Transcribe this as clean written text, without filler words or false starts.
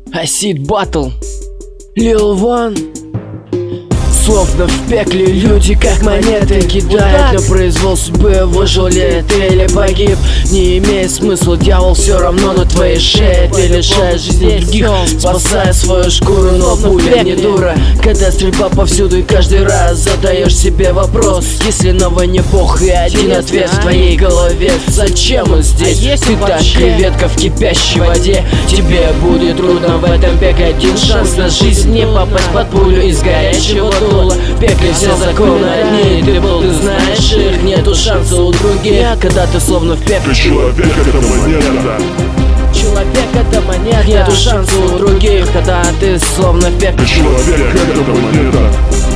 Acid Battle, Lil One. Словно в пекле люди, как монеты, кидают на произвол судьбы. Выжил ли ты или погиб, не имеет смысла, дьявол все равно на твоей шее. Ты лишаешь жизни других, спасая свою шкуру, но пуля не дура. Когда стрельба повсюду и каждый раз задаешь себе вопрос: если на войне Бог и один ответ в твоей голове, зачем он здесь? Ты так креветка в кипящей воде. Тебе будет трудно в этом пекле, один шанс на жизнь, не попасть под пулю из горячего дула. В пекле все законы одни, ты был, ты знаешь их, нету шанса у других. Когда ты словно в пекле, человек это монета. Человек это монета, нету шанса у других. Когда ты словно в пекле, человек это монета.